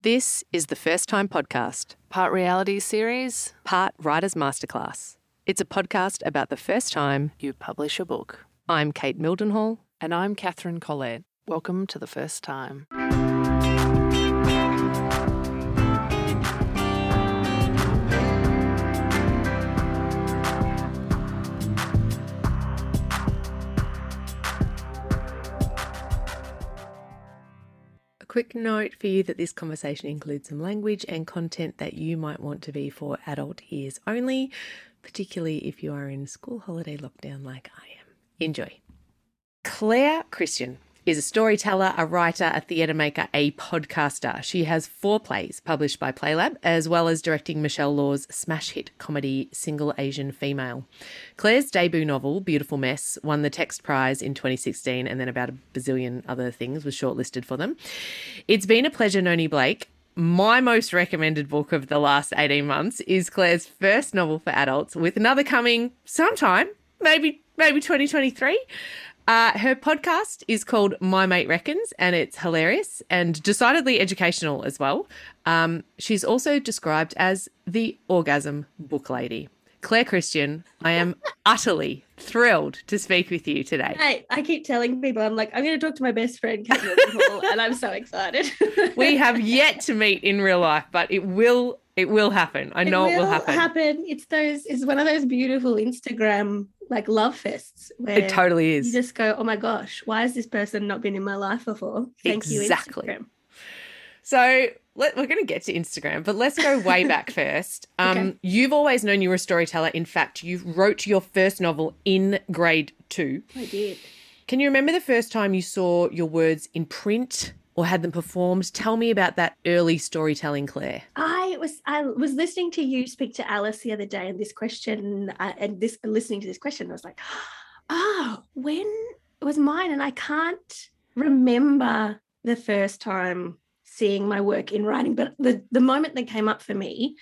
This is the First Time Podcast. Part reality series. Part Writer's Masterclass. It's a podcast about the first time you publish a book. I'm Kate Mildenhall. And I'm Catherine Collette. Welcome to the First Time. Quick note for you that this conversation includes some language and content that you might want to be for adult ears only, particularly if you are in school holiday lockdown like I am. Enjoy. Claire Christian is a storyteller, a writer, a theatre maker, a podcaster. She has 4 plays published by Playlab, as well as directing Michelle Law's smash hit comedy Single Asian Female. Claire's debut novel, Beautiful Mess, won the Text Prize in 2016, and then about a bazillion other things was shortlisted for them. It's been a pleasure, Noni Blake. My most recommended book of the last 18 months is Claire's first novel for adults, with another coming sometime, maybe 2023. Her podcast is called My Mate Reckons, and it's hilarious and decidedly educational as well. She's also described as the orgasm book lady. Claire Christian, I am utterly thrilled to speak with you today. Hey, I keep telling people, I'm going to talk to my best friend, Kate Mildenhall, and I'm so excited. We have yet to meet in real life, but it will happen. I know it will happen. It's one of those beautiful Instagram love fests where it totally is. You just go, oh my gosh, why has this person not been in my life before? Thank you, Instagram. So we're going to get to Instagram, but let's go way back first. Okay. You've always known you were a storyteller. In fact, you wrote your first novel in grade 2. I did. Can you remember the first time you saw your words in print or had them performed? Tell me about that early storytelling, Claire. I was listening to you speak to Alice the other day, and listening to this question, I was like, oh, when was mine? And I can't remember the first time seeing my work in writing, but the moment that came up for me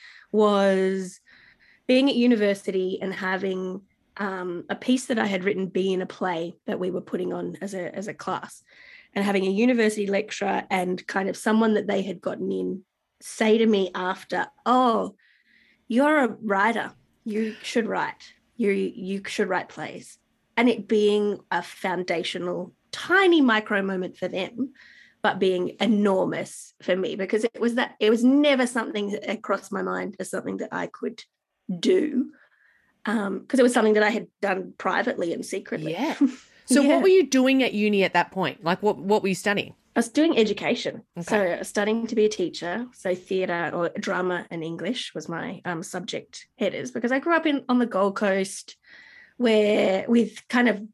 was being at university and having a piece that I had written be in a play that we were putting on as a class, and having a university lecturer and kind of someone that they had gotten in say to me after, oh, you're a writer, you should write, you should write plays. And it being a foundational, tiny micro moment for them, but being enormous for me, because it was never something that crossed my mind as something that I could do, because it was something that I had done privately and secretly. Yeah. So What were you doing at uni at that point? Like what were you studying? I was doing education. Okay. So I was studying to be a teacher. So theatre or drama and English was my subject headers, because I grew up on the Gold Coast with kind of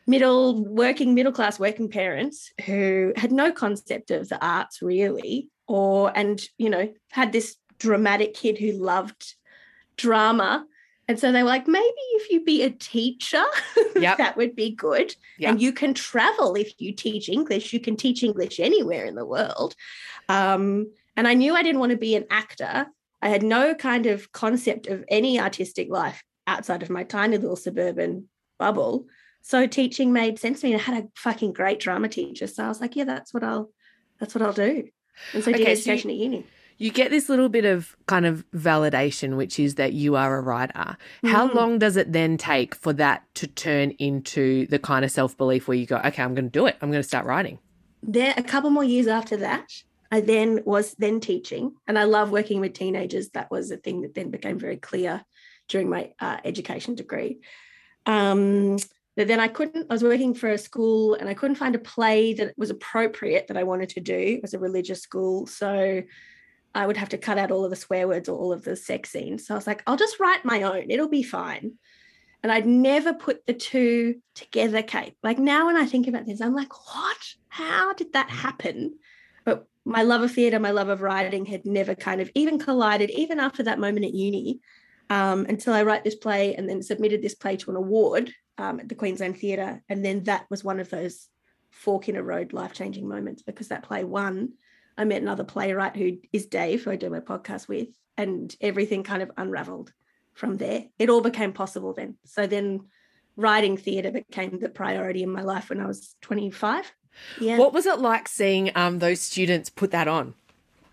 middle class working parents who had no concept of the arts really, and had this dramatic kid who loved drama. And so they were like, maybe if you be a teacher, yep. that would be good. Yep. And you can travel if you teach English. You can teach English anywhere in the world. And I knew I didn't want to be an actor. I had no kind of concept of any artistic life outside of my tiny little suburban bubble. So teaching made sense to me. And I had a fucking great drama teacher. So I was like, yeah, that's what I'll do. And so I did education at uni. You get this little bit of kind of validation, which is that you are a writer. How long does it then take for that to turn into the kind of self-belief where you go, okay, I'm going to do it. I'm going to start writing? There, a couple more years after that, I was teaching, and I love working with teenagers. That was a thing that then became very clear during my education degree. But then I was working for a school and I couldn't find a play that was appropriate that I wanted to do. It was a religious school. So I would have to cut out all of the swear words or all of the sex scenes. So I was like, I'll just write my own. It'll be fine. And I'd never put the two together, Kate. Like now when I think about this, I'm like, what? How did that happen? But my love of theatre, my love of writing had never kind of even collided, even after that moment at uni, until I write this play and then submitted this play to an award at the Queensland Theatre. And then that was one of those fork in a road life-changing moments, because that play won. I met another playwright who is Dave, who I do my podcast with, and everything kind of unraveled from there. It all became possible then. So then writing theatre became the priority in my life when I was 25. Yeah. What was it like seeing those students put that on?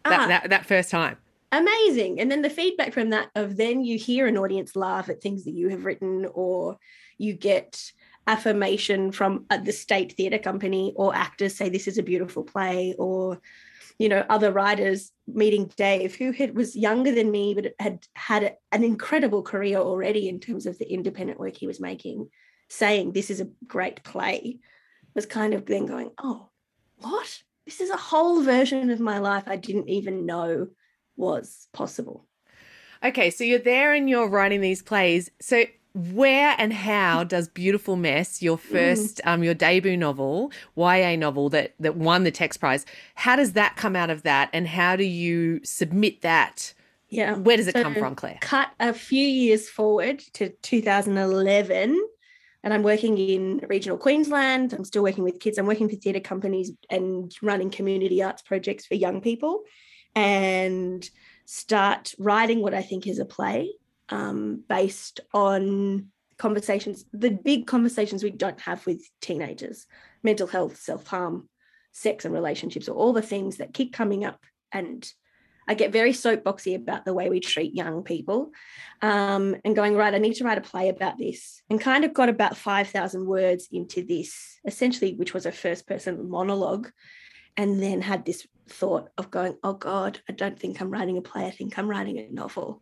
that first time? Amazing. And then the feedback from that of then you hear an audience laugh at things that you have written, or you get affirmation from the State Theatre Company, or actors say this is a beautiful play, or other writers meeting Dave, who was younger than me but had an incredible career already in terms of the independent work he was making, saying this is a great play, was kind of then going, oh, what? This is a whole version of my life I didn't even know was possible. Okay, so you're there and you're writing these plays. So where and how does Beautiful Mess, your first, your debut novel, YA novel that won the Text Prize, how does that come out of that, and how do you submit that? Yeah. Where does it come from, Claire? Cut a few years forward to 2011, and I'm working in regional Queensland. I'm still working with kids. I'm working for theatre companies and running community arts projects for young people, and start writing what I think is a play based on conversations, the big conversations we don't have with teenagers: mental health, self-harm, sex and relationships, or all the things that keep coming up. And I get very soapboxy about the way we treat young people, and going, right, I need to write a play about this, and kind of got about 5,000 words into this, essentially, which was a first-person monologue, and then had this thought of going, oh, God, I don't think I'm writing a play. I think I'm writing a novel.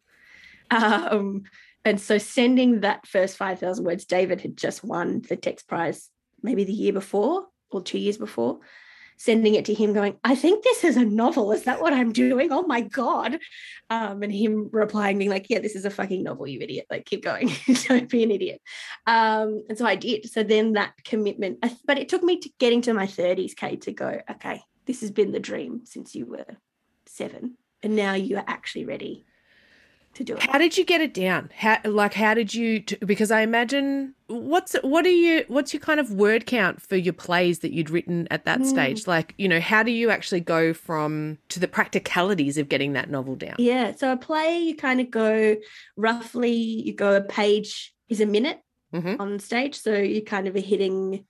And so sending that first 5,000 words, David had just won the Text Prize maybe the year before or 2 years before, sending it to him going, I think this is a novel. Is that what I'm doing? Oh, my God. And him replying, being like, yeah, this is a fucking novel, you idiot. Like, keep going. Don't be an idiot. And so I did. So then that commitment, but it took me to getting to my 30s, Kate, to go, okay, this has been the dream since you were 7. And now you are actually ready to do it. How did you get it down? How did you, because I imagine, what's your kind of word count for your plays that you'd written at that stage? Like, how do you actually go to the practicalities of getting that novel down? Yeah. So a play, you kind of go a page is a minute on stage. So you kind of are hitting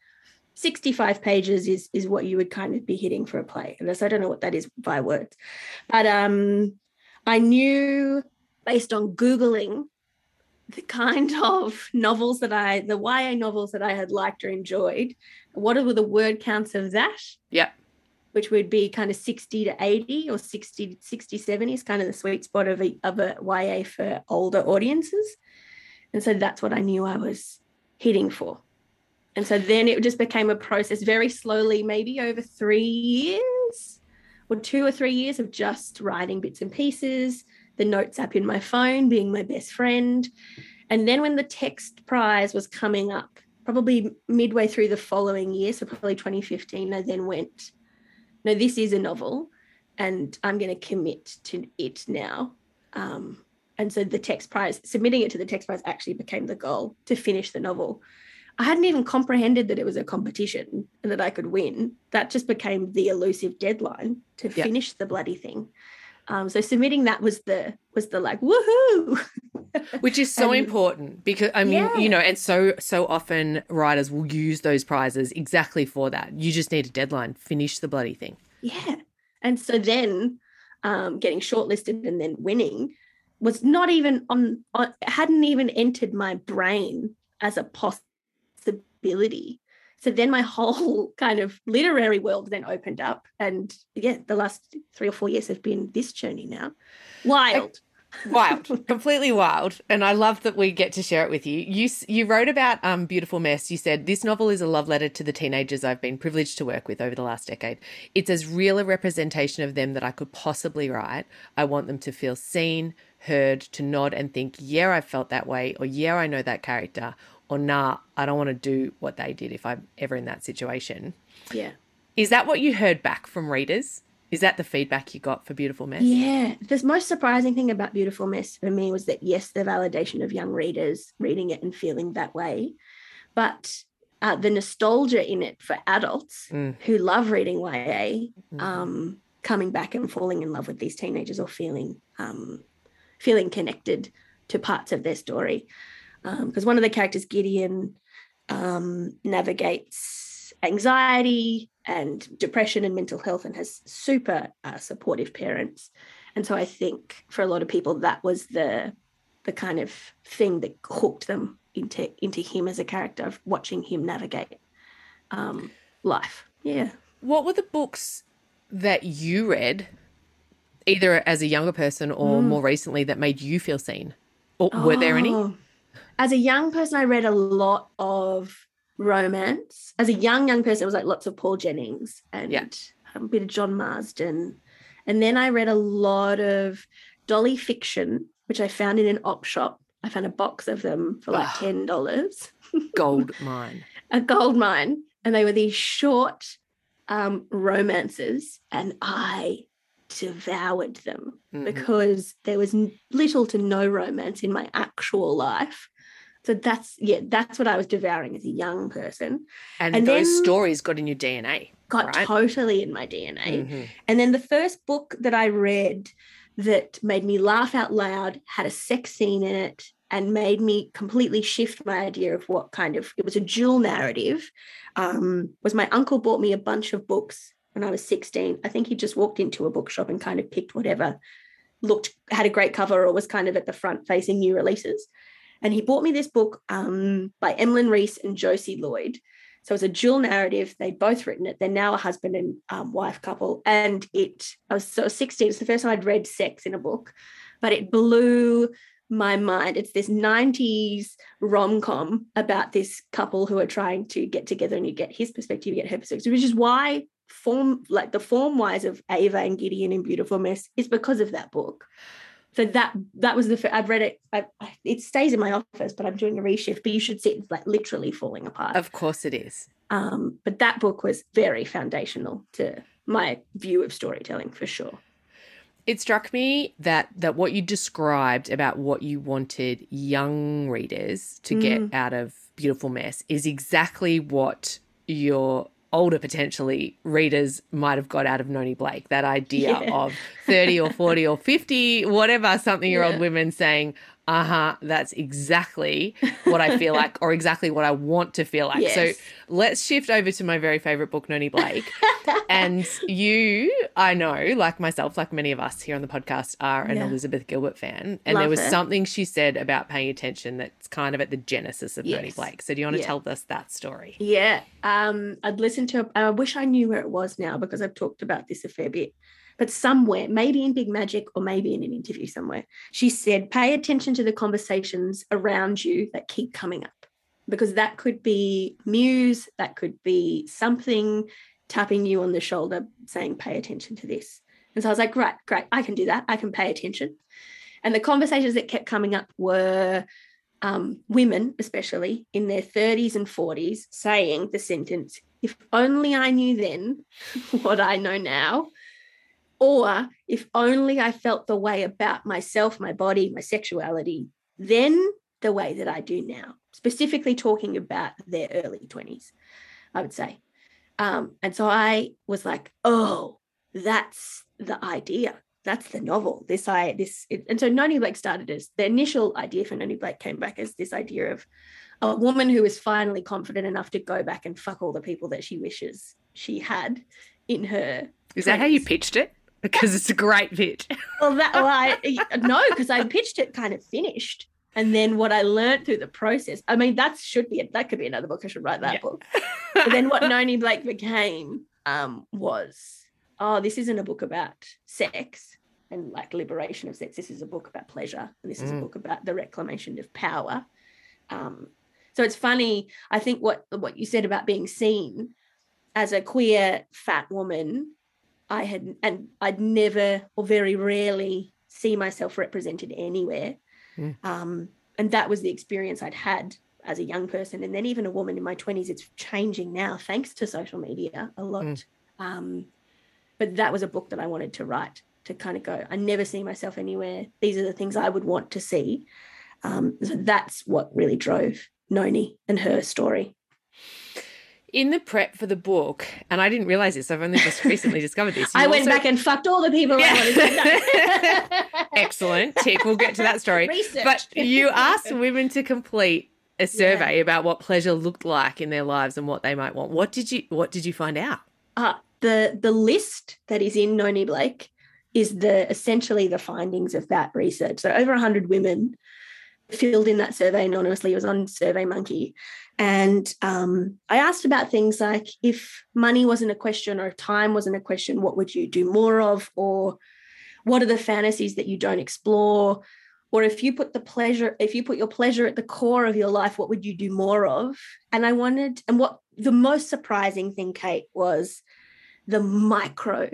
65 pages is what you would kind of be hitting for a play. Unless I don't know what that is by words. But I knew, based on Googling, the kind of novels the YA novels that I had liked or enjoyed, what were the word counts of that? Yeah. Which would be kind of 60 to 80 or 60, 70 is kind of the sweet spot of a YA for older audiences. And so that's what I knew I was hitting for. And so then it just became a process very slowly, maybe over 3 years or 2 or 3 years of just writing bits and pieces, the notes app in my phone being my best friend. And then when the Text Prize was coming up, probably midway through the following year, so probably 2015, I then went, no, this is a novel and I'm going to commit to it now. And so the Text Prize, submitting it to the Text Prize actually became the goal, to finish the novel. I hadn't even comprehended that it was a competition and that I could win. That just became the elusive deadline to finish the bloody thing. So submitting that was the like, woohoo. Which is so important, because I mean, and so often writers will use those prizes exactly for that. You just need a deadline, finish the bloody thing. Yeah. And so then getting shortlisted and then winning was not even hadn't even entered my brain as a possibility. So then my whole kind of literary world then opened up. And the last 3 or 4 years have been this journey now. Wild, completely wild. And I love that we get to share it with you. You wrote about Beautiful Mess. You said, this novel is a love letter to the teenagers I've been privileged to work with over the last decade. It's as real a representation of them that I could possibly write. I want them to feel seen, heard, to nod and think, yeah, I felt that way, or yeah, I know that character, or nah, I don't want to do what they did if I'm ever in that situation. Yeah. Is that what you heard back from readers? Is that the feedback you got for Beautiful Mess? Yeah. The most surprising thing about Beautiful Mess for me was that, yes, the validation of young readers reading it and feeling that way, but the nostalgia in it for adults who love reading YA, coming back and falling in love with these teenagers, or feeling connected to parts of their story. Because one of the characters, Gideon, navigates anxiety and depression and mental health, and has super supportive parents. And so I think for a lot of people, that was the kind of thing that hooked them into him as a character, of watching him navigate life. Yeah. What were the books that you read, either as a younger person or more recently, that made you feel seen? Or were there any? As a young person, I read a lot of romance. As a young person, it was like lots of Paul Jennings and a bit of John Marsden. And then I read a lot of Dolly fiction, which I found in an op shop. I found a box of them for like $10. Gold mine. A gold mine. And they were these short romances, and I devoured them because there was little to no romance in my actual life. So that's what I was devouring as a young person. And those stories got in your DNA. Got totally in my DNA. And then the first book that I read that made me laugh out loud, had a sex scene in it, and made me completely shift my idea of what kind of, it was a dual narrative, was my uncle bought me a bunch of books when I was 16. I think he just walked into a bookshop and kind of picked whatever had a great cover or was kind of at the front facing new releases. And he bought me this book by Emlyn Reese and Josie Lloyd. So it's a dual narrative. They'd both written it. They're now a husband and wife couple. And I was 16. It's the first time I'd read sex in a book, but it blew my mind. It's this 90s rom-com about this couple who are trying to get together, and you get his perspective, you get her perspective, which is why the form-wise of Ava and Gideon in Beautiful Mess is because of that book. So that was I've read it. It stays in my office, but I'm doing a reshift. But you should see it's like literally falling apart. Of course it is. But that book was very foundational to my view of storytelling, for sure. It struck me that what you described about what you wanted young readers to get out of Beautiful Mess is exactly what your older, potentially, readers might have got out of Noni Blake. That idea of 30 or 40 or 50, whatever, something-year-old women saying, that's exactly what I feel like, or exactly what I want to feel like. Yes. So let's shift over to my very favourite book, Noni Blake. And you, I know, like myself, like many of us here on the podcast, are an Elizabeth Gilbert fan. And there was something she said about paying attention that's kind of at the genesis of Noni Blake. So do you want to tell us that story? Yeah. I'd listened to I wish I knew where it was now, because I've talked about this a fair bit. But somewhere, maybe in Big Magic or maybe in an interview somewhere, she said, pay attention to the conversations around you that keep coming up, because that could be muse, that could be something tapping you on the shoulder saying, pay attention to this. And so I was like, great, I can do that. I can pay attention. And the conversations that kept coming up were women, especially in their 30s and 40s, saying the sentence, if only I knew then what I know now. Or if only I felt the way about myself, my body, my sexuality, then the way that I do now, specifically talking about their early 20s, I would say. And so I was like, oh, that's the idea. That's the novel. And so Noni Blake started as, the initial idea for Noni Blake came back as this idea of a woman who is finally confident enough to go back and fuck all the people that she wishes she had in her. Is that how you pitched it? Because it's a great pitch. No, because I pitched it kind of finished. And then what I learned through the process, I mean, that could be another book. I should write that book. But then what Noni Blake became was, this isn't a book about sex and like liberation of sex. This is a book about pleasure. And this is a book about the reclamation of power. So it's funny, I think what you said about being seen as a queer fat woman, I'd never or very rarely see myself represented anywhere. And that was the experience I'd had as a young person. And then even a woman in my 20s, it's changing now thanks to social media a lot. But that was a book that I wanted to write, to kind of go, I never see myself anywhere. These are the things I would want to see. So that's what really drove Noni and her story. In the prep for the book, and I didn't realise this, I've only just recently discovered this. I went back and fucked all the people I wanted to know. Excellent. Tick. We'll get to that story. Research. But you asked women to complete a survey about what pleasure looked like in their lives and what they might want. What did you find out? The list that is in Noni Blake is essentially the findings of that research. So over 100 women filled in that survey anonymously. It was on SurveyMonkey. And I asked about things like, if money wasn't a question or if time wasn't a question, what would you do more of? Or what are the fantasies that you don't explore? Or if you put your pleasure at the core of your life, what would you do more of? And what the most surprising thing, Kate, was the micro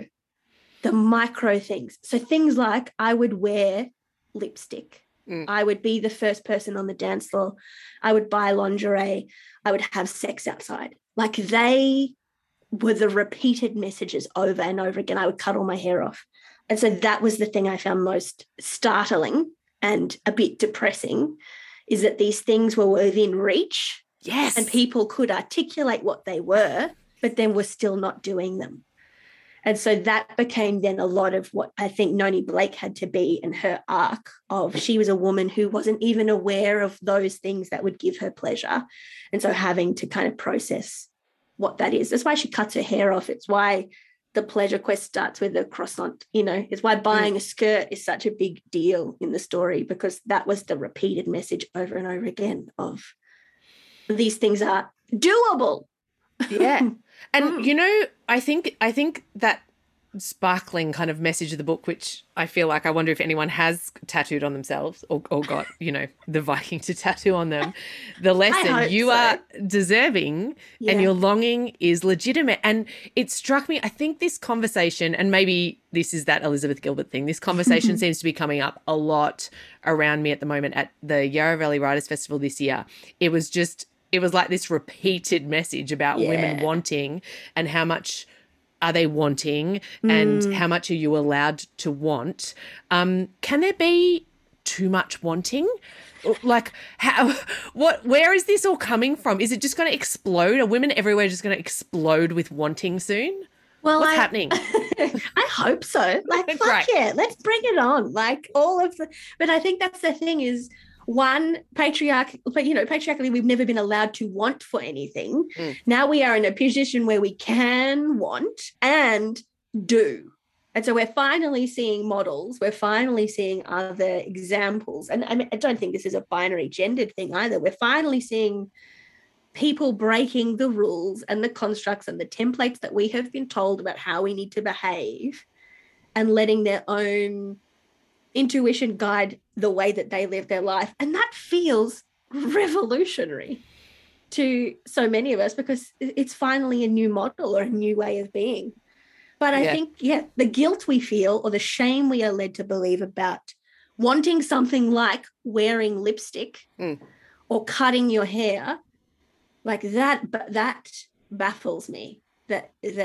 things. So things like, I would wear lipstick. I would be the first person on the dance floor. I would buy lingerie. I would have sex outside. Like, they were the repeated messages over and over again. I would cut all my hair off. And so that was the thing I found most startling and a bit depressing, is that these things were within reach. Yes. And people could articulate what they were, but then were still not doing them. And so that became then a lot of what I think Noni Blake had to be in her arc of, she was a woman who wasn't even aware of those things that would give her pleasure. And so having to kind of process what that is. That's why she cuts her hair off. It's why the pleasure quest starts with a croissant, it's why buying a skirt is such a big deal in the story, because that was the repeated message over and over again of, these things are doable. Yeah. And, I think that sparkling kind of message of the book, which I feel like, I wonder if anyone has tattooed on themselves or got, the Viking to tattoo on them. The lesson, you are deserving and your longing is legitimate. And it struck me, I think this conversation, and maybe this is that Elizabeth Gilbert thing, this conversation seems to be coming up a lot around me at the moment at the Yarra Valley Writers Festival this year. It was like this repeated message about women wanting, and how much are they wanting and how much are you allowed to want. Can there be too much wanting? Like, where is this all coming from? Is it just going to explode? Are women everywhere just going to explode with wanting soon? Well, what's happening? I hope so. Like, fuck yeah, let's bring it on. Like, but I think that's the thing is, one, patriarchally, we've never been allowed to want for anything. Now we are in a position where we can want and do. And so we're finally seeing models. We're finally seeing other examples. And I don't think this is a binary gendered thing either. We're finally seeing people breaking the rules and the constructs and the templates that we have been told about how we need to behave, and letting their own intuition guide the way that they live their life. And that feels revolutionary to so many of us, because it's finally a new model or a new way of being. But I think, the guilt we feel or the shame we are led to believe about wanting something like wearing lipstick or cutting your hair, like that baffles me, that is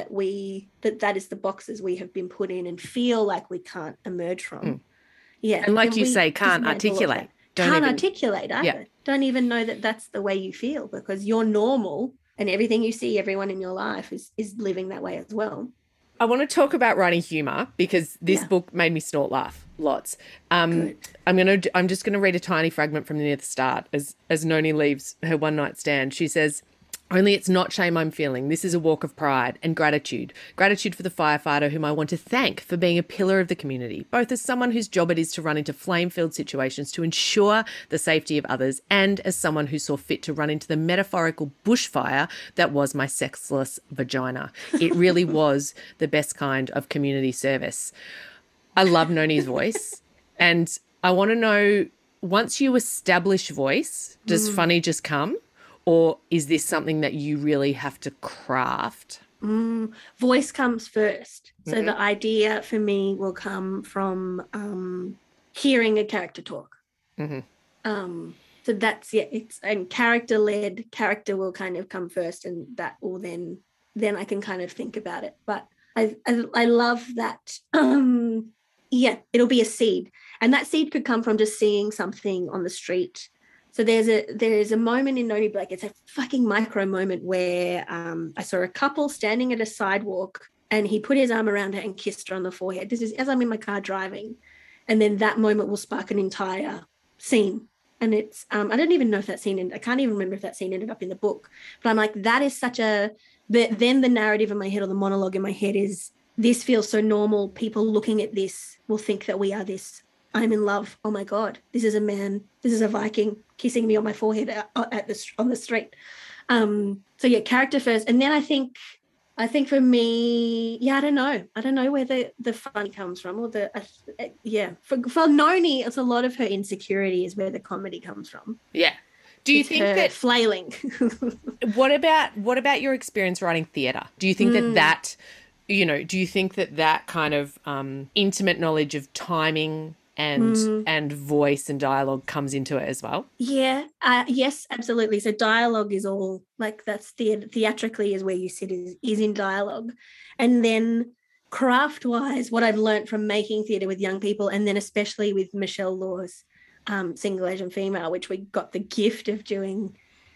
the boxes we have been put in and feel like we can't emerge from. Yeah. And like you say, can't articulate. Can't articulate either. Yeah. Don't even know that that's the way you feel, because you're normal and everything you see, everyone in your life is living that way as well. I want to talk about writing humour, because this book made me snort laugh lots. I'm just going to read a tiny fragment from near the start as Noni leaves her one night stand. She says, "Only it's not shame I'm feeling. This is a walk of pride and gratitude. Gratitude for the firefighter whom I want to thank for being a pillar of the community, both as someone whose job it is to run into flame-filled situations to ensure the safety of others, and as someone who saw fit to run into the metaphorical bushfire that was my sexless vagina. It really was the best kind of community service." I love Noni's voice. And I want to know, once you establish voice, does funny just come? Or is this something that you really have to craft? Voice comes first. So the idea for me will come from hearing a character talk. So that's, it's, and character-led, character will kind of come first, and that will then I can kind of think about it. But I love that. It'll be a seed. And that seed could come from just seeing something on the street. So there's a moment in Noni Blake, it's a fucking micro moment, where I saw a couple standing at a sidewalk, and he put his arm around her and kissed her on the forehead. This is as I'm in my car driving. And then that moment will spark an entire scene. And it's, I don't even know if that scene ended, I can't even remember if that scene ended up in the book. But I'm like, that is such a then the narrative in my head or the monologue in my head is, this feels so normal. People looking at this will think that we are this. I'm in love. Oh my God, this is a man. This is a Viking kissing me on my forehead on the street. So yeah, character first. And then I think for me, I don't know where the fun comes from, or for Noni, it's a lot of her insecurity is where the comedy comes from. Yeah. Do you think that flailing? What about your experience writing theatre? Do you think that do you think that kind of intimate knowledge of timing and voice and dialogue comes into it as well? Yeah. Yes, absolutely. So dialogue is all like, that's theatrically is where you sit is in dialogue. And then craft wise, what I've learned from making theatre with young people, and then especially with Michelle Law's Single Asian Female, which we got the gift of doing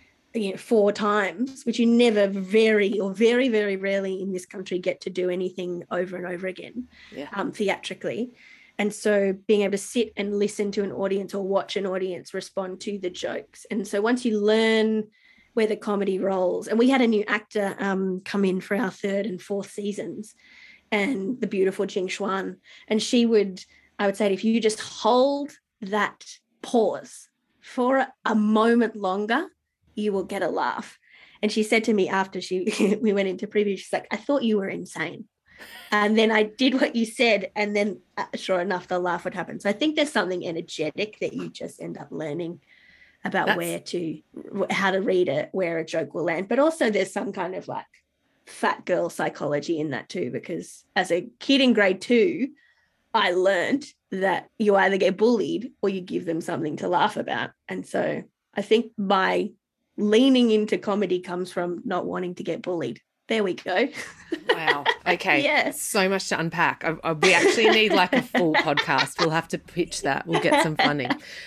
4 times, which you never very, very rarely in this country get to do anything over and over again, theatrically. And so being able to sit and listen to an audience or watch an audience respond to the jokes. And so once you learn where the comedy rolls, and we had a new actor come in for our 3rd and 4th seasons, and the beautiful Jing Xuan, and I would say, if you just hold that pause for a moment longer, you will get a laugh. And she said to me after we went into preview, she's like, I thought you were insane. And then I did what you said, and then sure enough, the laugh would happen. So I think there's something energetic that you just end up learning about how to read it, where a joke will land. But also there's some kind of like fat girl psychology in that too, because as a kid in grade 2, I learned that you either get bullied or you give them something to laugh about. And so I think my leaning into comedy comes from not wanting to get bullied. There we go. Wow. Okay. Yes. So much to unpack. We actually need like a full podcast. We'll have to pitch that. We'll get some funding.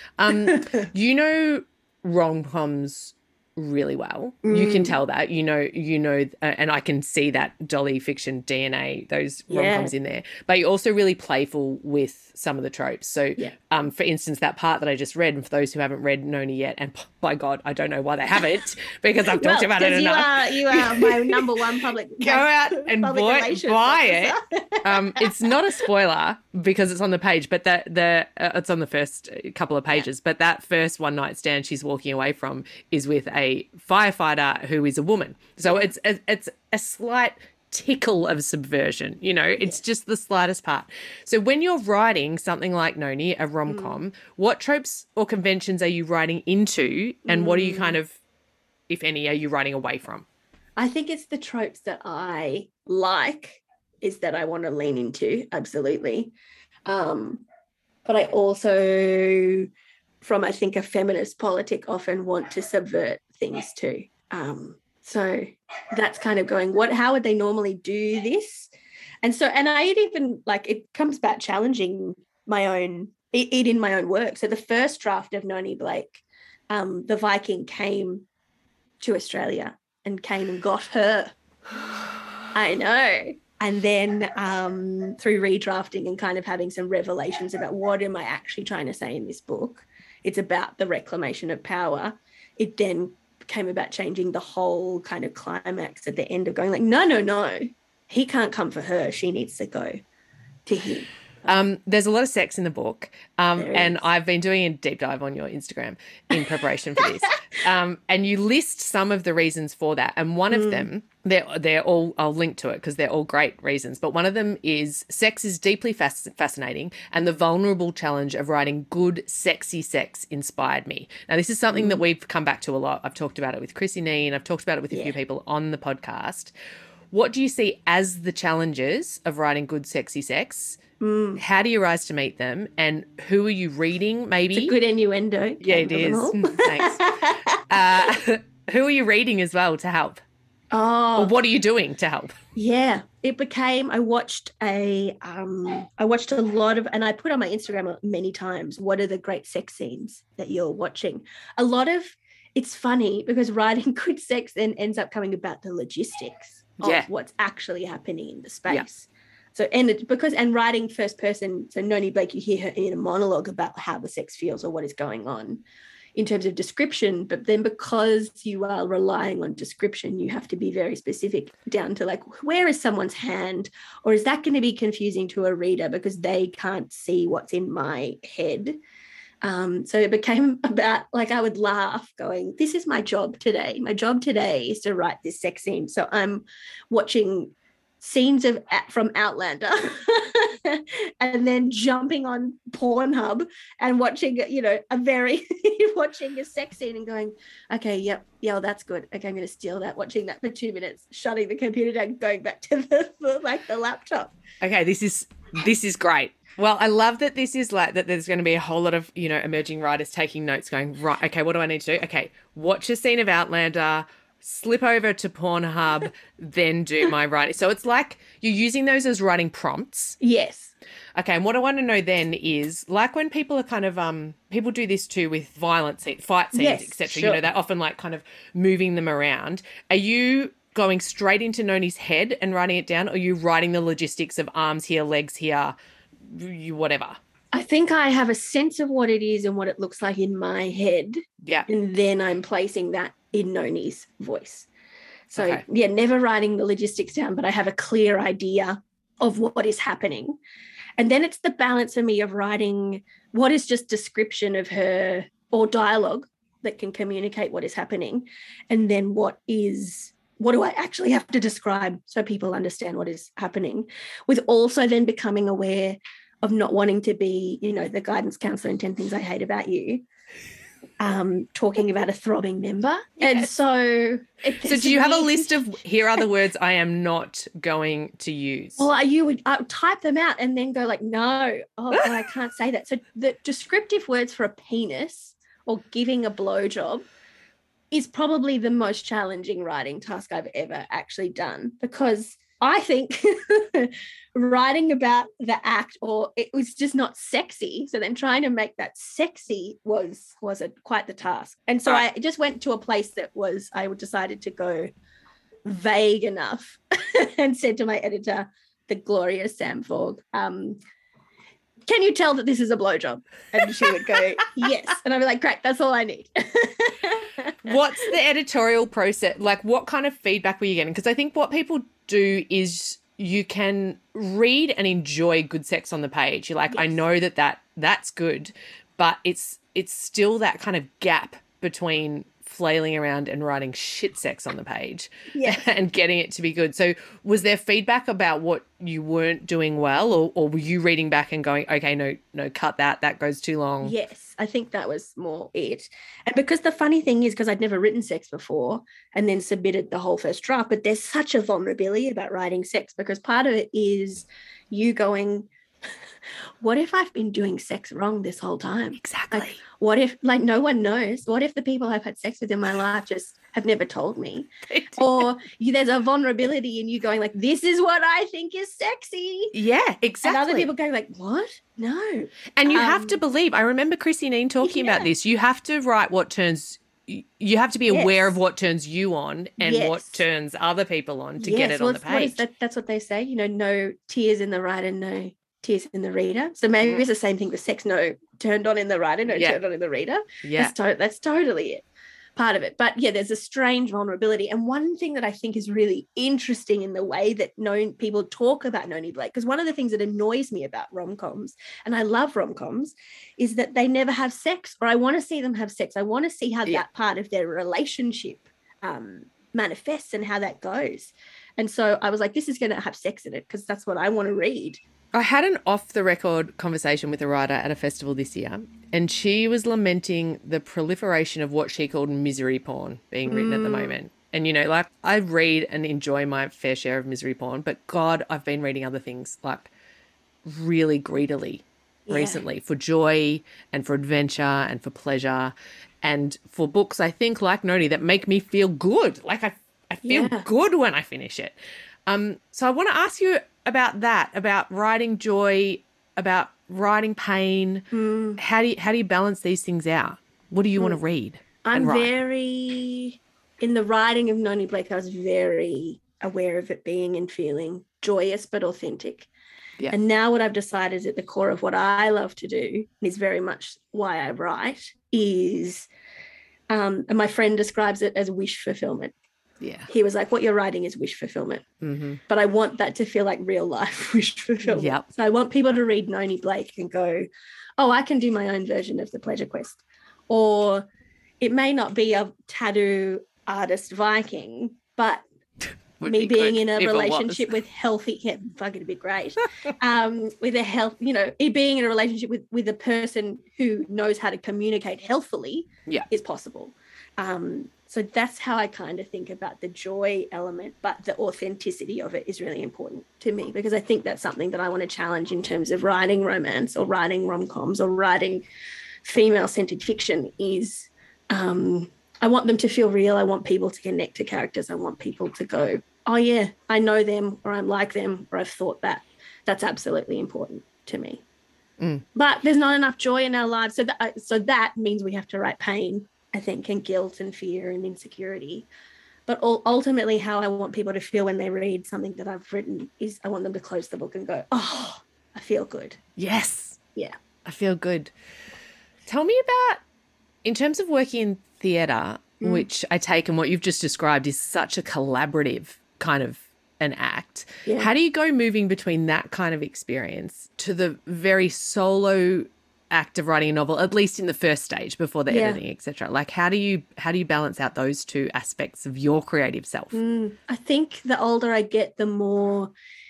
Rom-coms really well. You can tell that, and I can see that dolly fiction DNA, those rom-coms in there. But you're also really playful with some of the tropes. So, for instance, that part that I just read, and for those who haven't read Noni yet, and by God, I don't know why they haven't, because I've talked about it enough. You are my number one public. Go out and buy it. It's not a spoiler because it's on the page, but it's on the first couple of pages. But that first one night stand she's walking away from is with a firefighter who is a woman. So it's a slight tickle of subversion, it's just the slightest part. So when you're writing something like Noni, a rom-com, what tropes or conventions are you writing into, and what are you kind of, if any, are you writing away from? I think it's the tropes that I like, is that I want to lean into, absolutely. But I also, from I think a feminist politic, often want to subvert things too. So that's kind of going, how would they normally do this? And I even it comes back challenging it in my own work. So the first draft of Noni Blake, the Viking came to Australia and came and got her. I know. And then through redrafting and kind of having some revelations about what am I actually trying to say in this book, it's about the reclamation of power. It then came about changing the whole kind of climax at the end of going like, no, he can't come for her. She needs to go to him. There's a lot of sex in the book, and I've been doing a deep dive on your Instagram in preparation for this. And you list some of the reasons for that, and one of them, they're all, I'll link to it because they're all great reasons, but one of them is sex is deeply fascinating, and the vulnerable challenge of writing good, sexy sex inspired me. Now, this is something that we've come back to a lot. I've talked about it with Chrissy Nee, and I've talked about it with a few people on the podcast. What do you see as the challenges of writing good, sexy sex? How do you rise to meet them, and who are you reading, maybe? It's a good innuendo. Yeah, it is. Thanks. Who are you reading as well to help? Oh. Or what are you doing to help? Yeah, it became, I watched a lot of, and I put on my Instagram many times, what are the great sex scenes that you're watching? It's funny because writing good sex then ends up coming about the logistics of what's actually happening in the space. Yeah. So, and writing first person, so Noni Blake, you hear her in a monologue about how the sex feels or what is going on. in terms of description, but then because you are relying on description, you have to be very specific down to like, where is someone's hand? Or is that going to be confusing to a reader because they can't see what's in my head? So it became about like, I would laugh going, this is my job today. My job today is to write this sex scene. So I'm watching scenes from Outlander and then jumping on Pornhub and watching, watching a sex scene and going, okay, yeah, that's good. Okay, I'm going to steal that, watching that for 2 minutes, shutting the computer down, going back to the laptop. Okay, this is great. Well, I love that this is like that there's going to be a whole lot of, emerging writers taking notes going, right, okay, what do I need to do? Okay, watch a scene of Outlander, slip over to Pornhub, then do my writing. So it's like you're using those as writing prompts. Yes. Okay, and what I want to know then is, like when people are kind of, people do this too with violent scenes, fight scenes, Yes, etc. sure. They're often like kind of moving them around. Are you going straight into Noni's head and writing it down, or are you writing the logistics of arms here, legs here, whatever? I think I have a sense of what it is and what it looks like in my head. Yeah. And then I'm placing that in Noni's voice. So, Okay. yeah, never writing the logistics down, but I have a clear idea of what is happening. And then it's the balance for me of writing what is just description of her or dialogue that can communicate what is happening. And then what do I actually have to describe so people understand what is happening, with also then becoming aware of not wanting to be, the guidance counselor in 10 Things I Hate About You, talking about a throbbing member. Yes. And so do you have a list of, here are the words I am not going to use? Well, you would type them out and then go like, no, God, I can't say that. So the descriptive words for a penis or giving a blowjob is probably the most challenging writing task I've ever actually done, because I think writing about the act, or it was just not sexy. So then trying to make that sexy was quite the task. And so I just went to a place that I decided to go vague enough and said to my editor, the glorious Sam Fogg, can you tell that this is a blowjob? And she would go, yes. And I'd be like, great, that's all I need. What's the editorial process? Like, what kind of feedback were you getting? Because I think what people do is you can read and enjoy good sex on the page. You're like, yes. I know that's good, but it's still that kind of gap between flailing around and writing shit sex on the page, yes. and getting it to be good. So was there feedback about what you weren't doing well, or were you reading back and going, okay, no, cut that goes too long? Yes, I think that was more it. And because the funny thing is, because I'd never written sex before and then submitted the whole first draft, but there's such a vulnerability about writing sex, because part of it is you going, what if I've been doing sex wrong this whole time? Exactly. Like, what if, like, no one knows? What if the people I've had sex with in my life just have never told me? Or there's a vulnerability in you going like, this is what I think is sexy. Yeah, exactly. And other people going like, what? No. And you have to believe, I remember Chrissy Neen talking about this, you have to write what turns, you have to be aware of what turns you on and what turns other people on to get it on the page. That's what they say, no tears in the writer, no tears in the reader. So maybe it's the same thing with sex. No turned on in the writer, no turned on in the reader. Yeah. That's totally it. Part of it. But yeah, there's a strange vulnerability. And one thing that I think is really interesting in the way that people talk about Noni Blake, because one of the things that annoys me about rom-coms, and I love rom-coms, is that they never have sex, or I want to see them have sex. I want to see how that part of their relationship manifests and how that goes. And so I was like, this is going to have sex in it because that's what I want to read. I had an off-the-record conversation with a writer at a festival this year, and she was lamenting the proliferation of what she called misery porn being written at the moment. And, like, I read and enjoy my fair share of misery porn, but God, I've been reading other things, like, really greedily recently, for joy and for adventure and for pleasure and for books, I think, like Noni, that make me feel good. Like, I feel good when I finish it. So I want to ask you about that, about writing joy, about writing pain. How do you balance these things out? What do you want to read? In the writing of Noni Blake, I was very aware of it being and feeling joyous but authentic. Yeah. And now what I've decided is at the core of what I love to do, and is very much why I write, is, and my friend describes it as wish fulfillment. Yeah. He was like, what you're writing is wish fulfillment. But I want that to feel like real life wish fulfillment. Yep. So I want people to read Noni Blake and go, oh, I can do my own version of the Pleasure Quest. Or it may not be a tattoo artist Viking, but me being in a relationship with healthy, fucking it'd be great. With a health, it being in a relationship with a person who knows how to communicate healthfully is possible. So that's how I kind of think about the joy element, but the authenticity of it is really important to me, because I think that's something that I want to challenge in terms of writing romance or writing rom-coms or writing female-centered fiction is I want them to feel real. I want people to connect to characters. I want people to go, oh, yeah, I know them, or I'm like them, or I've thought that. That's absolutely important to me. But there's not enough joy in our lives. So that means we have to write pain, I think, and guilt and fear and insecurity. But ultimately how I want people to feel when they read something that I've written is I want them to close the book and go, oh, I feel good. Yes. Yeah. I feel good. Tell me about, in terms of working in theatre, which I take and what you've just described is such a collaborative kind of an act. Yeah. How do you go moving between that kind of experience to the very solo act of writing a novel, at least in the first stage before the editing, etc.? Like how do you balance out those two aspects of your creative self? I think the older I get, the more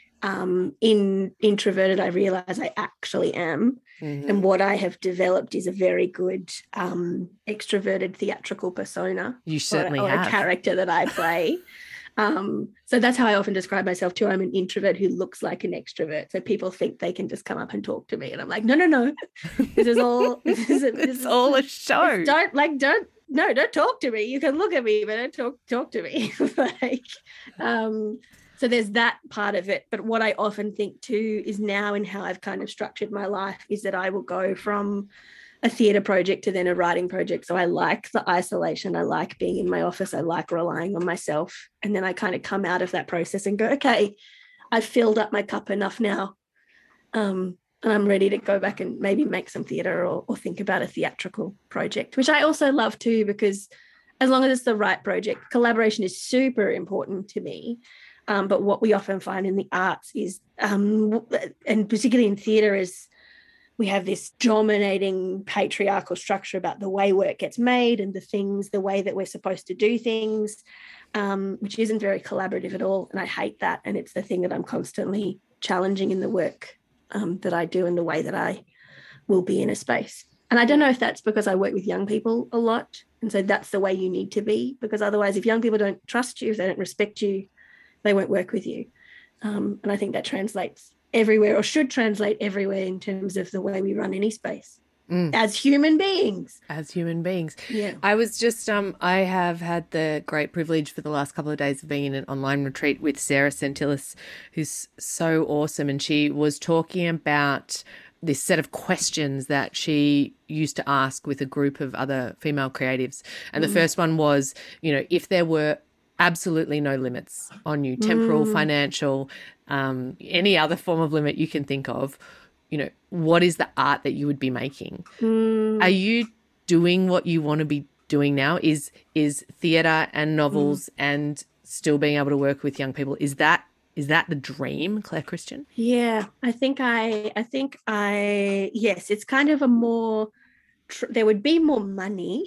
introverted I realize I actually am. And what I have developed is a very good extroverted theatrical persona. You certainly have. A character that I play. So that's how I often describe myself too. I'm an introvert who looks like an extrovert. So people think they can just come up and talk to me, and I'm like, no. This is all. It's all a show. Don't talk to me. You can look at me, but don't talk to me. So there's that part of it. But what I often think too is now in how I've kind of structured my life is that I will go from a theatre project to then a writing project. So I like the isolation. I like being in my office. I like relying on myself. And then I kind of come out of that process and go, okay, I've filled up my cup enough now. And I'm ready to go back and maybe make some theatre or think about a theatrical project, which I also love too, because as long as it's the right project, collaboration is super important to me. But what we often find in the arts is, and particularly in theatre, is we have this dominating patriarchal structure about the way work gets made and the way that we're supposed to do things, which isn't very collaborative at all. And I hate that. And it's the thing that I'm constantly challenging in the work that I do and the way that I will be in a space. And I don't know if that's because I work with young people a lot. And so that's the way you need to be, because otherwise, if young people don't trust you, if they don't respect you, they won't work with you. And I think that translates everywhere, or should translate everywhere, in terms of the way we run any space as human beings. Yeah. I was just, I have had the great privilege for the last couple of days of being in an online retreat with Sarah Centillis, who's so awesome. And she was talking about this set of questions that she used to ask with a group of other female creatives. And the first one was, if there were absolutely no limits on you, temporal, financial, any other form of limit you can think of, what is the art that you would be making? Are you doing what you want to be doing now? Is theatre and novels and still being able to work with young people, is that the dream, Claire Christian? Yeah, I think yes, it's kind of a more, there would be more money.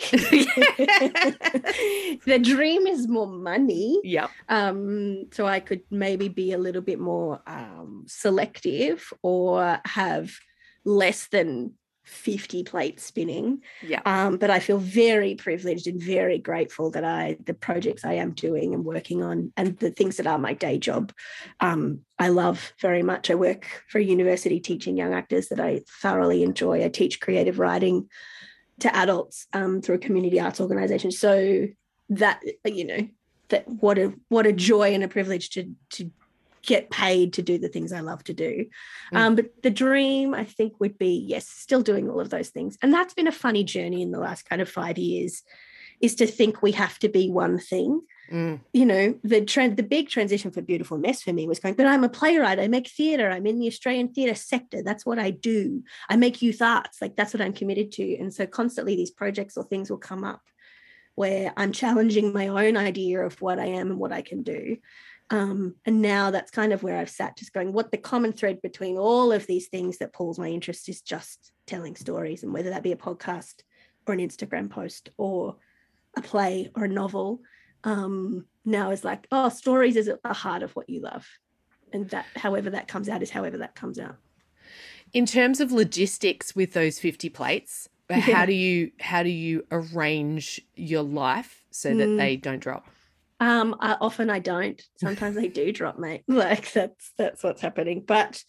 The dream is more money. Yep. So I could maybe be a little bit more selective, or have less than 50 plates spinning. Yeah. But I feel very privileged and very grateful that the projects I am doing and working on, and the things that are my day job, I love very much. I work for a university teaching young actors that I thoroughly enjoy. I teach creative writing to adults through a community arts organisation. So that, that what a joy and a privilege to get paid to do the things I love to do. But the dream, I think, would be, yes, still doing all of those things. And that's been a funny journey in the last kind of 5 years, is to think we have to be one thing. You know, the big transition for Beautiful Mess for me was going, but I'm a playwright. I make theatre. I'm in the Australian theatre sector. That's what I do. I make youth arts. Like, that's what I'm committed to. And so constantly these projects or things will come up where I'm challenging my own idea of what I am and what I can do. And now that's kind of where I've sat, just going, what the common thread between all of these things that pulls my interest is just telling stories, and whether that be a podcast or an Instagram post or a play or a novel. Now is like, oh, stories is at the heart of what you love. And that, however that comes out, is however that comes out. In terms of logistics with those 50 plates, how do you arrange your life so that they don't drop? I don't. Sometimes they do drop, mate. Like, that's what's happening. But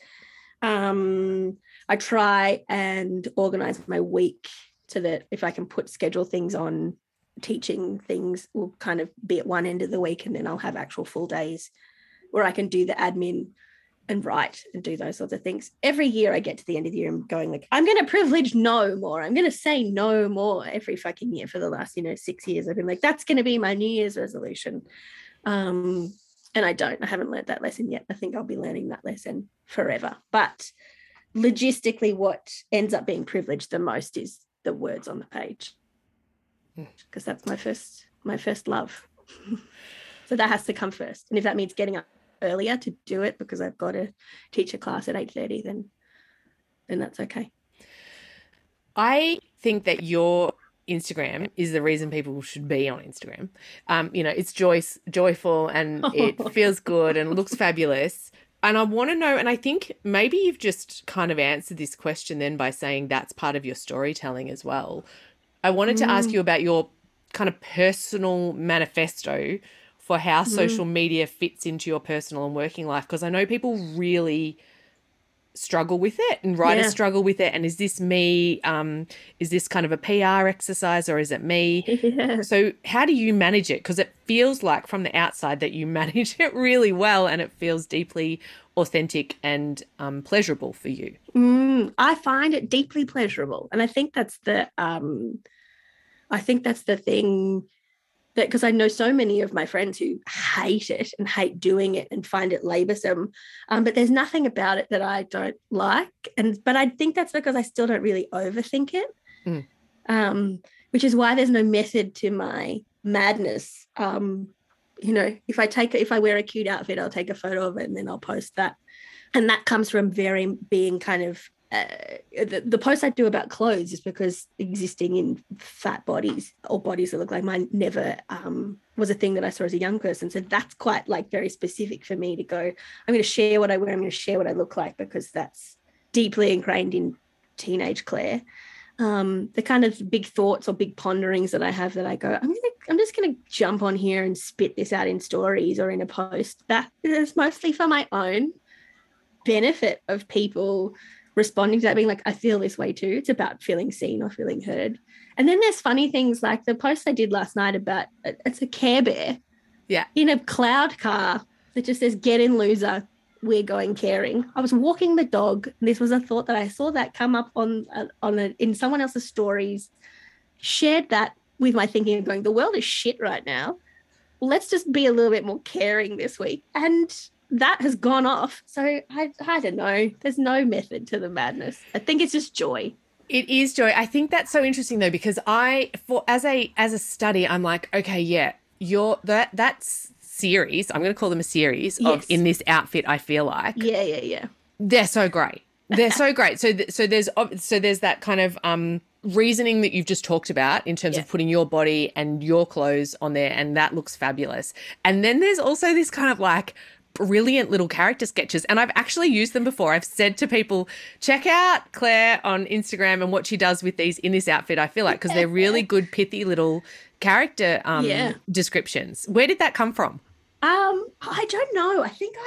I try and organize my week so that if I can schedule things on, teaching things will kind of be at one end of the week, and then I'll have actual full days where I can do the admin and write and do those sorts of things. Every year I get to the end of the year and going like, I'm going to privilege no more. I'm going to say no more every fucking year for the last, 6 years. I've been like, that's going to be my New Year's resolution. And I haven't learned that lesson yet. I think I'll be learning that lesson forever. But logistically, what ends up being privileged the most is the words on the page, because that's my first love. So that has to come first. And if that means getting up earlier to do it because I've got to teach a class at 8:30, then that's okay. I think that your Instagram is the reason people should be on Instagram. It's joyful, and it feels good and looks fabulous. And I want to know, and I think maybe you've just kind of answered this question then by saying that's part of your storytelling as well. I wanted to ask you about your kind of personal manifesto for how social media fits into your personal and working life, because I know people really struggle with it, and writers struggle with it. And is this me? Is this kind of a PR exercise, or is it me? Yeah. So how do you manage it? Because it feels like from the outside that you manage it really well, and it feels deeply authentic and pleasurable for you. I find it deeply pleasurable, and I think that's the thing. That, because I know so many of my friends who hate it and hate doing it and find it laborsome, but there's nothing about it that I don't like. But I think that's because I still don't really overthink it, which is why there's no method to my madness. If I wear a cute outfit, I'll take a photo of it and then I'll post that. And that comes from being kind of, the posts I do about clothes is because existing in fat bodies or bodies that look like mine never was a thing that I saw as a young person. So that's quite like very specific for me to go, I'm going to share what I wear, I'm going to share what I look like, because that's deeply ingrained in teenage Claire. The kind of big thoughts or big ponderings that I have that I go, I'm just going to jump on here and spit this out in stories or in a post. That is mostly for my own benefit of people responding to that, being like, I feel this way too. It's about feeling seen or feeling heard. And then there's funny things like the post I did last night about, it's a Care Bear in a cloud car that just says, get in loser, we're going caring. I was walking the dog, and this was a thought that I saw that come up in someone else's stories, shared that with my thinking of going, the world is shit right now. Let's just be a little bit more caring this week. And that has gone off. So I don't know. There's no method to the madness. I think it's just joy. It is joy. I think that's so interesting though, because as a study, I'm like, okay, yeah, that's series. I'm going to call them a series of in this outfit. I feel like, yeah. They're so great. They're so great. So there's that kind of reasoning that you've just talked about in terms of putting your body and your clothes on there, and that looks fabulous. And then there's also this kind of like brilliant little character sketches, and I've actually used them before. I've said to people, check out Claire on Instagram and what she does with these in this outfit, I feel like, because they're really good, pithy little character descriptions. Where did that come from? I don't know.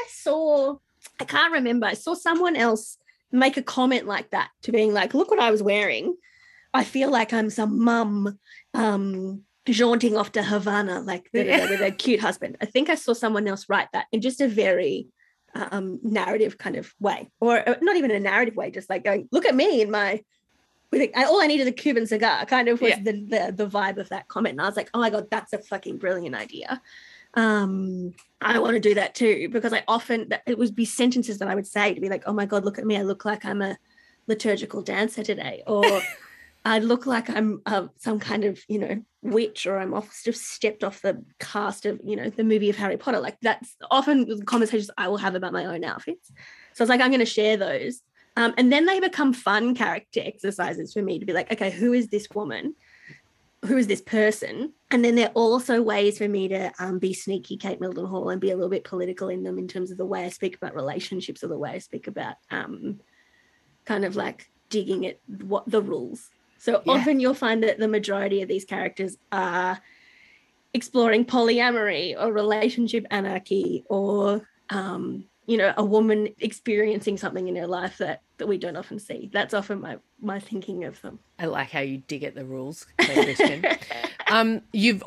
I can't remember. I saw someone else make a comment like that, to being like, look what I was wearing. I feel like I'm some mum jaunting off to Havana, like with a cute husband. I think I saw someone else write that in just a very narrative kind of way, or not even a narrative way, just like going, look at me in my, all I need is a Cuban cigar, kind of was the vibe of that comment. And I was like, oh my God, that's a fucking brilliant idea. I want to do that too, because it would be sentences that I would say to be like, oh my God, look at me. I look like I'm a liturgical dancer today. Or I look like I'm some kind of, witch, or I'm just stepped off the cast of, the movie of Harry Potter. Like, that's often the conversations I will have about my own outfits. So it's like, I'm going to share those. And then they become fun character exercises for me to be like, okay, who is this woman? Who is this person? And then they're also ways for me to be sneaky Kate Mildenhall and be a little bit political in them, in terms of the way I speak about relationships, or the way I speak about kind of like digging at what the rules. So often you'll find that the majority of these characters are exploring polyamory or relationship anarchy, or a woman experiencing something in her life that we don't often see. That's often my thinking of them. I like how you dig at the rules, Christian. You've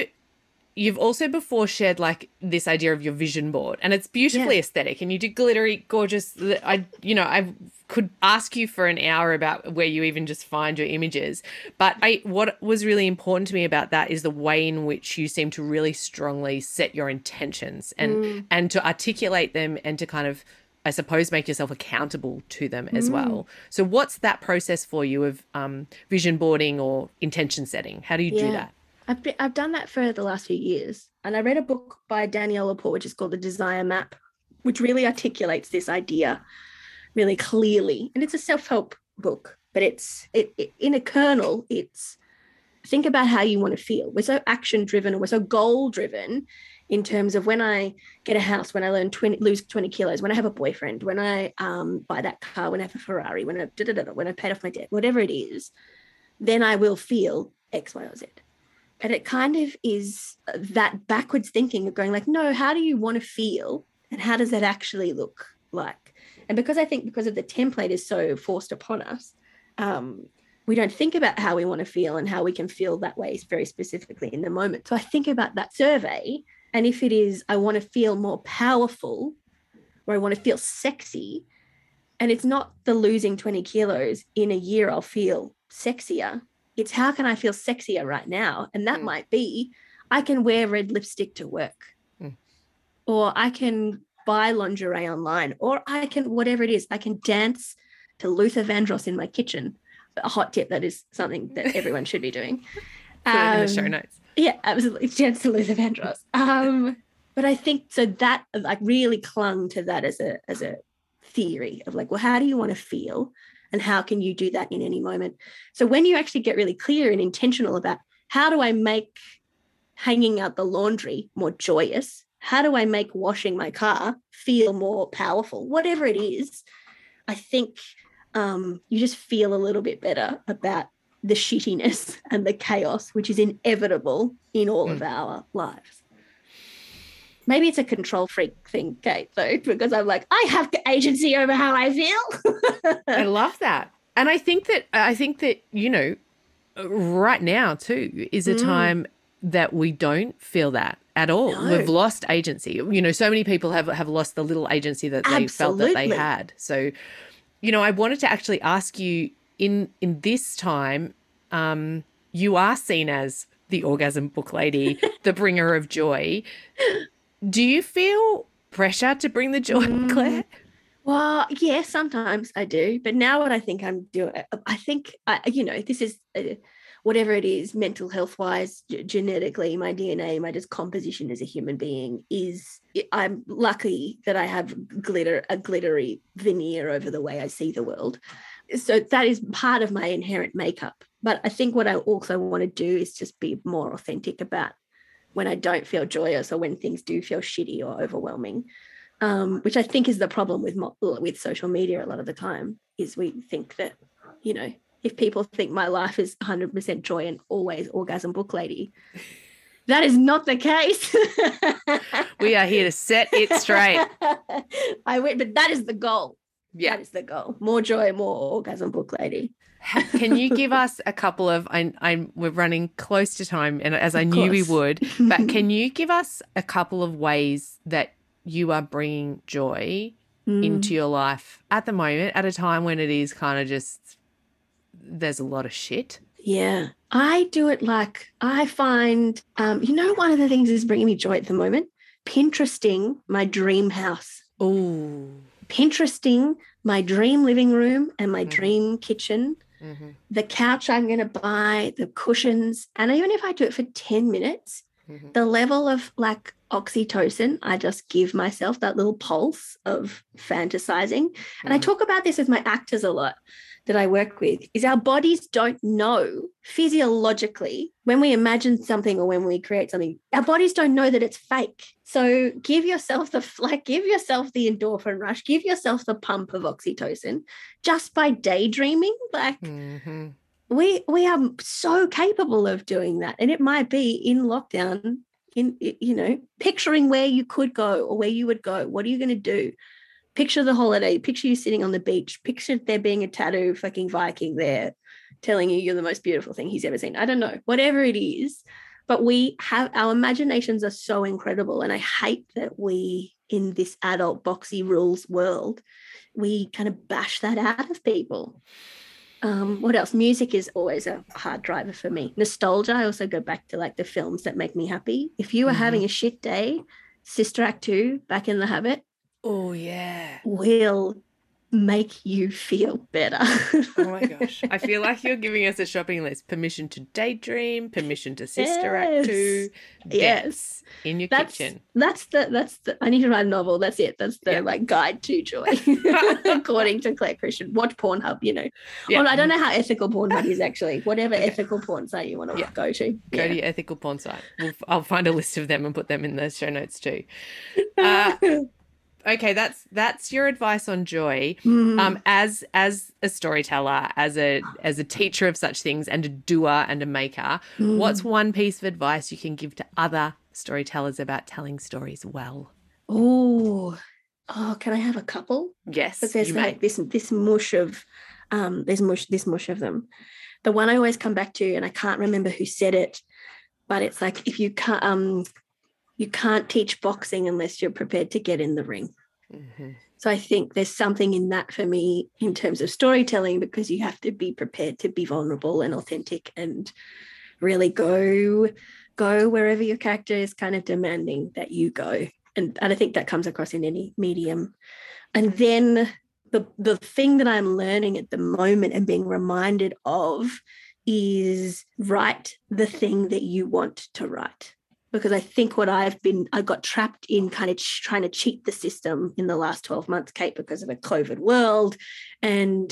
also before shared like this idea of your vision board, and it's beautifully aesthetic, and you do glittery, gorgeous. I could ask you for an hour about where you even just find your images, but what was really important to me about that is the way in which you seem to really strongly set your intentions and to articulate them, and to kind of, I suppose, make yourself accountable to them as well. So what's that process for you of vision boarding or intention setting? How do you do that? I've done that for the last few years. And I read a book by Danielle Laporte, which is called The Desire Map, which really articulates this idea really clearly. And it's a self-help book, but it's in a kernel, it's think about how you want to feel. We're so action-driven, and we're so goal-driven in terms of when I get a house, when I lose 20 kilos, when I have a boyfriend, when I buy that car, when I have a Ferrari, when I paid off my debt, whatever it is, then I will feel X, Y, or Z. And it kind of is that backwards thinking of going like, no, how do you want to feel? And how does that actually look like? And because of the template is so forced upon us, we don't think about how we want to feel and how we can feel that way very specifically in the moment. So I think about that survey, and if it is, I want to feel more powerful, or I want to feel sexy, and it's not the losing 20 kilos in a year, I'll feel sexier. It's how can I feel sexier right now? And that might be, I can wear red lipstick to work, or I can buy lingerie online, or I can, whatever it is, I can dance to Luther Vandross in my kitchen. A hot tip, that is something that everyone should be doing. Put it in the show notes. Yeah, absolutely. Dance to Luther Vandross. But I think so that like really clung to that as a theory of like, well, how do you want to feel? And how can you do that in any moment? So when you actually get really clear and intentional about how do I make hanging out the laundry more joyous? How do I make washing my car feel more powerful? Whatever it is, I think you just feel a little bit better about the shittiness and the chaos, which is inevitable in all of our lives. Maybe it's a control freak thing, Kate, though, because I'm like, I have agency over how I feel. I love that. And I think that, right now too is a time that we don't feel that at all. No. We've lost agency. So many people have lost the little agency that they felt that they had. So, I wanted to actually ask you in this time, you are seen as the orgasm book lady, the bringer of joy. Do you feel pressure to bring the joy, Claire? Well, yeah, sometimes I do. But now what I think I'm doing, I think, this is whatever it is, mental health-wise, genetically, my DNA, my just composition as a human being I'm lucky that I have a glittery veneer over the way I see the world. So that is part of my inherent makeup. But I think what I also want to do is just be more authentic about when I don't feel joyous, or when things do feel shitty or overwhelming, which I think is the problem with social media a lot of the time, is we think that, if people think my life is 100% joy and always orgasm book lady, that is not the case. We are here to set it straight. But that is the goal. Yeah. That is the goal. More joy, more orgasm book lady. Can you give us a couple of, we're running close to time, and as I knew we would, but can you give us a couple of ways that you are bringing joy into your life at the moment, at a time when it is kind of just, there's a lot of shit Yeah. I do it like I find, one of the things is bringing me joy at the moment, Pinteresting my dream house. Ooh. Pinteresting my dream living room and my dream kitchen, Mm-hmm. the couch I'm going to buy, the cushions. And even if I do it for 10 minutes, the level of like oxytocin, I just give myself that little pulse of fantasizing. And I talk about this with my actors a lot that I work with, is our bodies don't know physiologically when we imagine something or when we create something, our bodies don't know that it's fake. So give yourself the endorphin rush, give yourself the pump of oxytocin just by daydreaming. Like we are so capable of doing that. And it might be in lockdown, picturing where you could go or where you would go. What are you going to do? Picture the holiday, picture you sitting on the beach, picture there being a tattoo fucking Viking there telling you you're the most beautiful thing he's ever seen. I don't know, whatever it is. But our imaginations are so incredible. And I hate that we, in this adult boxy rules world, we kind of bash that out of people. What else? Music is always a hard driver for me. Nostalgia, I also go back to like the films that make me happy. If you are having a shit day, Sister Act 2, Back in the Habit, oh, yeah, will make you feel better. Oh my gosh. I feel like you're giving us a shopping list. Permission to daydream, permission to Sister Act 2, dance in your kitchen. That's the I need to write a novel. That's it. That's the like guide to joy. According to Claire Christian. Watch Pornhub, Yeah. Well, I don't know how ethical Pornhub is actually. Whatever ethical porn site you want to go to. Go to your ethical porn site. I'll find a list of them and put them in the show notes too. Okay, that's your advice on joy. As a storyteller, as a teacher of such things, and a doer and a maker, what's one piece of advice you can give to other storytellers about telling stories well? Oh, can I have a couple? Yes, but there's like this mush of this mush of them. The one I always come back to, and I can't remember who said it, but it's like if you can't teach boxing unless you're prepared to get in the ring. So I think there's something in that for me in terms of storytelling, because you have to be prepared to be vulnerable and authentic and really go wherever your character is kind of demanding that you go. And I think that comes across in any medium. And then the thing that I'm learning at the moment and being reminded of is write the thing that you want to write. Because I think I got trapped in kind of trying to cheat the system in the last 12 months, Kate, because of a COVID world, and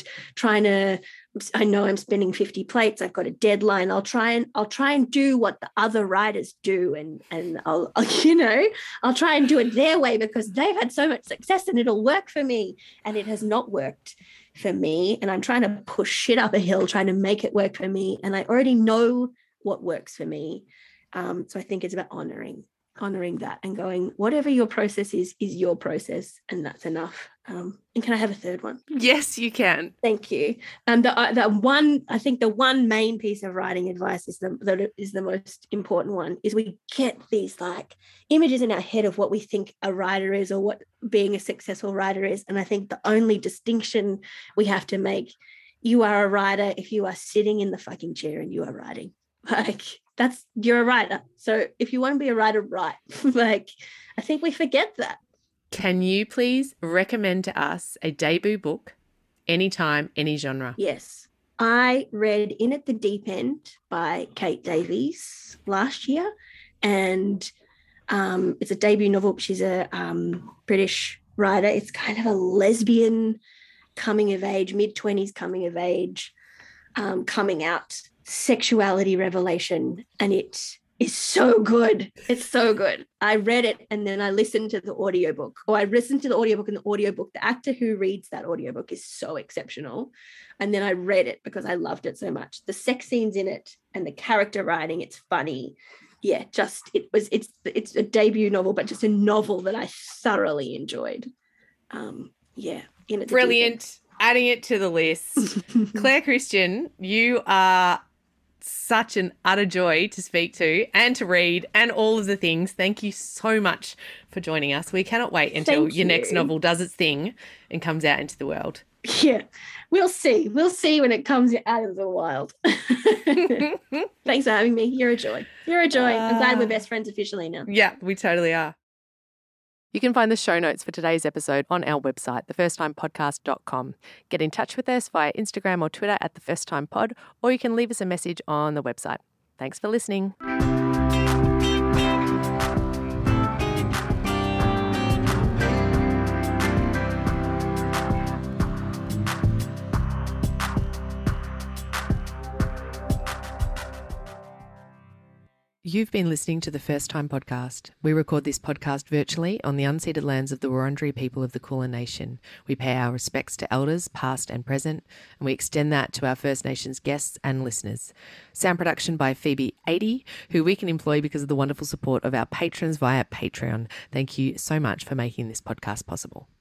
I know I'm spinning 50 plates. I've got a deadline. I'll try and do what the other writers do. And I'll try and do it their way because they've had so much success and it'll work for me. And it has not worked for me. And I'm trying to push shit up a hill, trying to make it work for me. And I already know what works for me. So I think it's about honoring that and going, whatever your process is your process, and that's enough. And can I have a third one? Yes, you can. Thank you. And I think the one main piece of writing advice that is the most important one is we get these like images in our head of what we think a writer is or what being a successful writer is. And I think the only distinction we have to make, you are a writer if you are sitting in the fucking chair and you are writing. Like, you're a writer. So if you want to be a writer, write. Like, I think we forget that. Can you please recommend to us a debut book, anytime, any genre? Yes. I read In at the Deep End by Kate Davies last year. And it's a debut novel. She's a British writer. It's kind of a lesbian coming of age, mid-20s coming of age, coming out sexuality revelation, and it is so good. It's so good. I read it and then I listened to the audiobook, and the audiobook, the actor who reads that audiobook is so exceptional. And then I read it because I loved it so much. The sex scenes in it and the character writing, it's funny. Yeah, it's a debut novel, but just a novel that I thoroughly enjoyed. Brilliant. Adding it to the list. Claire Christian, you are such an utter joy to speak to and to read and all of the things. Thank you so much for joining us. We cannot wait until your next novel does its thing and comes out into the world. Yeah, we'll see. We'll see when it comes out of the wild. Thanks for having me. You're a joy. You're a joy. I'm glad we're best friends officially now. Yeah, we totally are. You can find the show notes for today's episode on our website, thefirsttimepodcast.com. Get in touch with us via Instagram or Twitter at thefirsttimepod, or you can leave us a message on the website. Thanks for listening. You've been listening to the First Time Podcast. We record this podcast virtually on the unceded lands of the Wurundjeri people of the Kulin Nation. We pay our respects to elders, past and present, and we extend that to our First Nations guests and listeners. Sound production by Phoebe 80, who we can employ because of the wonderful support of our patrons via Patreon. Thank you so much for making this podcast possible.